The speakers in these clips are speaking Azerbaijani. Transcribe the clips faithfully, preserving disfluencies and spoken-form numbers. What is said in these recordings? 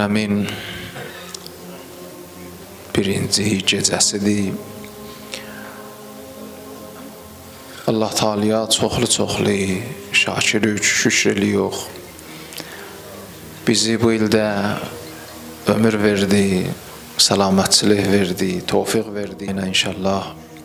Bəyramin birinci gecəsidir. Allah Teala'ya çoxlu-çoxlu şakirlik, şükür eləyirik. Bizi bu ildə ömür verdi, salametçilik verdi, tevfik verdi. İnşallah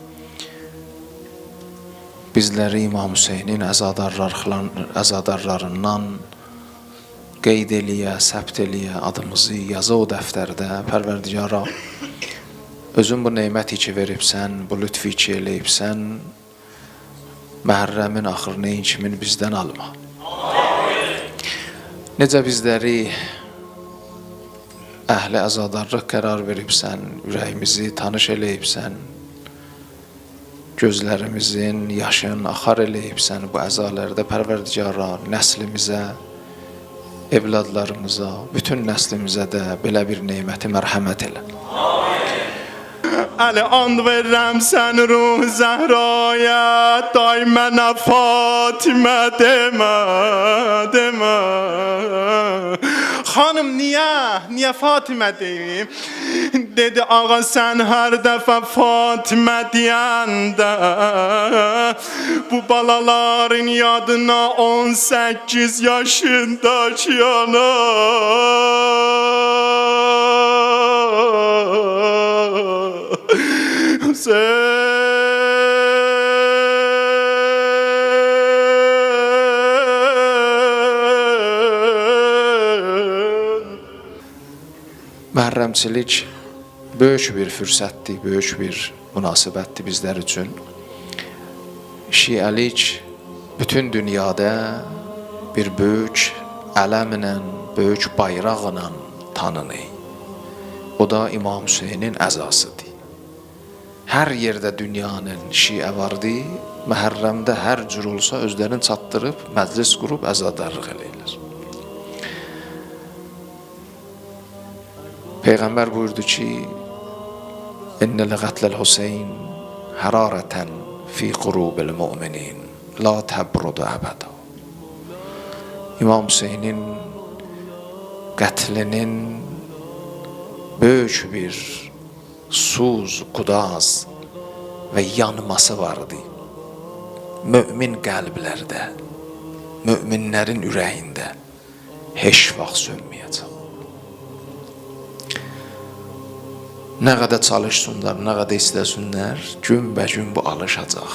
bizləri İmam Hüseynin əzadarlarından qeyd eləyə, səbt eləyə, adımızı yazı o dəftərdə. Pərverdigara, özün bu neməti ki veribsən, bu lütfi ki eləyibsən, Məhərrəmin axırını kimin bizdən alma. Necə bizləri əhli əzadarlıq qərar veribsən, ürəyimizi tanış eləyibsən, gözlərimizin yaşını axar eləyibsən bu əzalərdə. Pərverdigara, nəslimizə, evladlarımıza, bütün nəslimizə də belə bir neməti mərhəmət elə. Əli and verirəm sən ruh Zəhraya, day mənə Fatimə demə, demə. Xanım niyə, niyə Fatimə deyim? Dedi ağa sən hər dəfə Fatimə deyəndə bu balaların yadına on səkkiz yaşındakı yana Məhərrəmçilik böyük bir fürsətdir, böyük bir münasibətdir bizlər üçün. Şiəlik bütün dünyada bir böyük ələmlə, böyük bayraqla tanınır. O da İmam Hüseynin əzasıdır. Hər yerdə dünyanın şiə vardı, Məhərrəmdə hər cür olsa özlərini çatdırıb, məclis qurub əzadarlıq eləyirlər. Peyğəmbər buyurdu ki, İnnəl qətləl Hüseyn hərarətən fi qurubil müminin la təbrudu əbədə. İmam Hüseynin qətlinin böyük bir suz, qudaz və yanması vardı. Mömin qəlblərdə, möminlərin ürəyində heç vaxt sönməyəcək. Nə qədər çalışsınlar, nə qədər istəsinlər, gün-bə-gün bu alışacaq.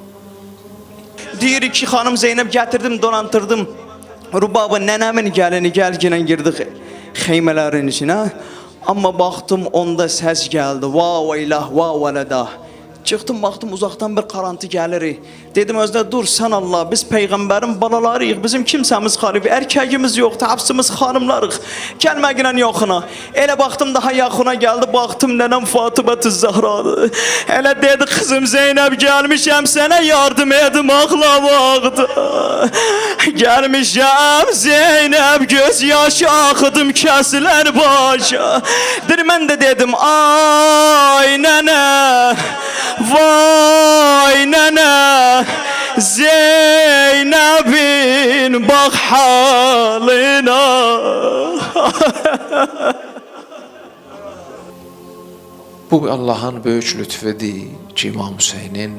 Deyir ki, xanım Zeynəb gətirdim, donantırdım. Rubabı nənəmin gəlini gəlginən girdik xeymələrin içinə. Amma baxdım onda səs gəldi. Va və ilah, va vələdah. Çıxdım, baxdım uzaqdan bir qarantı gəlir. Dedim özdə dur sən Allah, biz Peyğəmbərin balalarıyıq, bizim kimsəmiz xarib, erkəgimiz yoxdur, hapsımız xanımlarıq. Gəlməginən yoxuna. Elə baxdım daha yaxına gəldi, baxdım nənəm Fatımə-tü Zəhradır. Elə dedi kızım Zeynəb gəlmişəm sənə yardım edim ağlamaqda. Gəlmişəm Zeynəb göz yaşı axıdım kəsilər başa. Dir mən də dedim ay nənə, vay nənə, Zeynəbin bax halına. Bu Allah'ın böyük lütfüdür ki İmam Hüseynin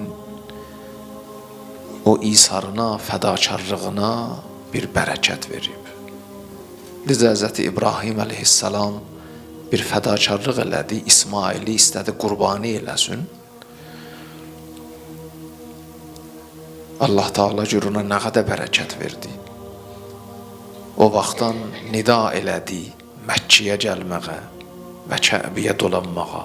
o isarına, fədakarlığına bir bərəkət verib. Hazreti İbrahim aleyhisselam bir fədakarlıq elədi, İsmail'i istədi qurbani eləsin. Allah Teala cüruna nə qədər bərəkət verdi. O vaxtdan nida elədi Məkkiyə gəlməyə və Kəbəyə dolanmağa.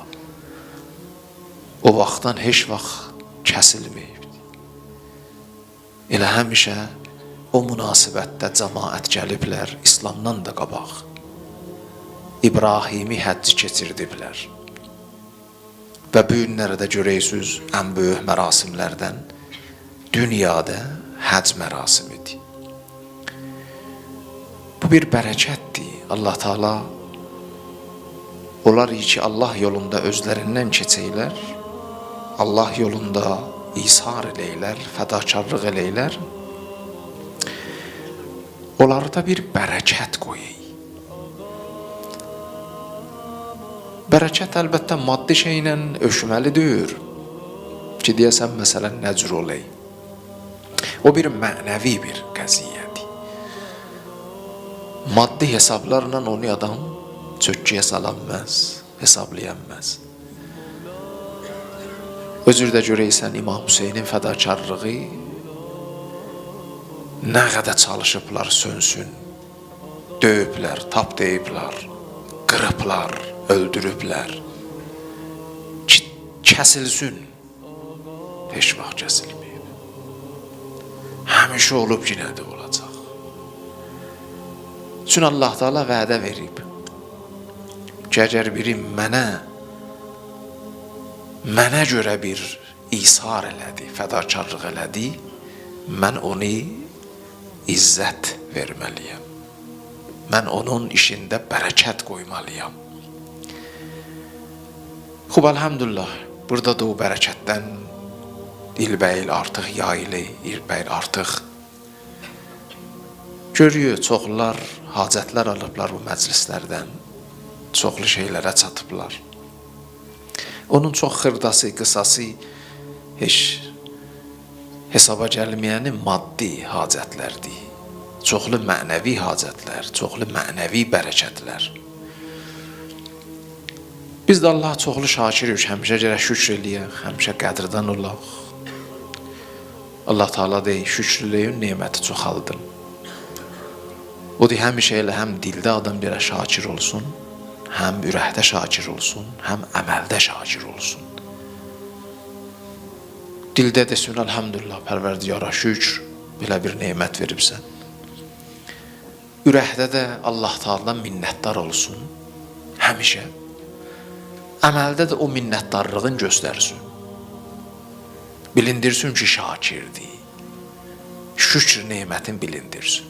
O vaxtdan heç vaxt kəsilməyibdi. Elə həmişə o münasibətdə cəmaət gəliblər, İslamdan da qabaq. İbrahimi həcc keçirdiblər. Və bu günləri də görəysiniz ən böyük mərasimlərdən dünyada həcc mərasimidir. Bu bir bərəkətdir. Allah Teala onlar ki Allah yolunda özlərindən keçəylər, Allah yolunda ishar eləylər, fədakarlıq eləylər, onlarda bir bərəkət qoyur. Bərəkət əlbəttə maddi şeylə ölçməli deyil. Ki deyəsən məsələn nə cür olay. O bir mənəvi bir qəziyyədir. Maddi hesablarla onu adam çökküyə salanmaz, hesablayanmaz. Özür də görəysən İmam Hüseynin fədakarlığı nə qədər çalışıblar sönsün. Döyüblər, tap deyiblər, qırıblar, öldürüblər. Kəsilsin. Heç vaxt kəsilməyib. Həmişə olub yenə də olacaq. Çünki Allah Teala vədə verib. Əgər biri mənə mənə görə bir isar elədi, fədakarlıq elədi, mən onu izzət verməliyəm. Mən onun işində bərəkət qoymalıyam. Xub, elhamdülillah, burada da o bərəkətdən ilbəil artıq yayılı, ilbəil artıq görüyor, çoxlar hacətlər alıblar bu məclislərdən, çoxlu şeylərə çatıblar. Onun çox xırdası, qısası heç hesaba gəlməyəni maddi hacətlərdir. Çoxlu mənəvi hacətlər, çoxlu mənəvi bərəkətlər. Biz də Allah çoxlu şakirik, həmişə gərək şükr eləyək, həmişə qədrdən olaq. Allah Teala deyir, şükrləyin, neməti çoxaldın. O deyir, həmişə elə həm dildə adam gərək şakir olsun, həm ürəkdə şakir olsun, həm əməldə şakir olsun. Dildə desin, elhamdülillah, Pərverdigara şükr, belə bir nemət veribsən. Ürəkdə də Allah Teala'dan minnətdar olsun, həmişə. Əməldə də o minnətdarlığın göstərsin. Bilindirsin ki, şakirdir. Şükr nemətin bilindirsin.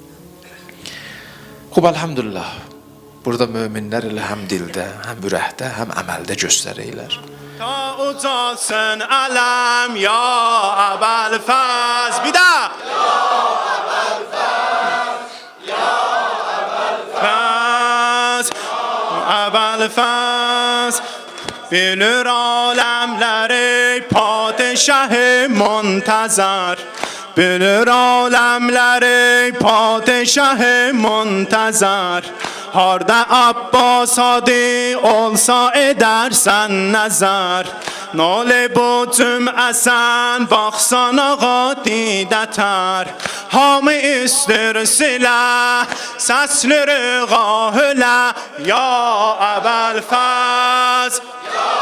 Xub, elhamdülillah, burada möminlər elə həm dildə, həm ürəkdə, həm əməldə göstərəylər. Ta ucalsın ələm ya Əbəlfəz. Bir də! Ya Əbəlfəz, ya Əbəlfəz, Əbəlfəz. Bilir aləmləri padişah-ı muntəzər. Bilir aləmləri padişah-ı muntəzər. Harda Abbasadi olsa edərsən nəzər. Nalə bu cüməsən baxsan ağa didətər. Hamı istir silə səsləri qahülə. Ya Əbəlfəz, ya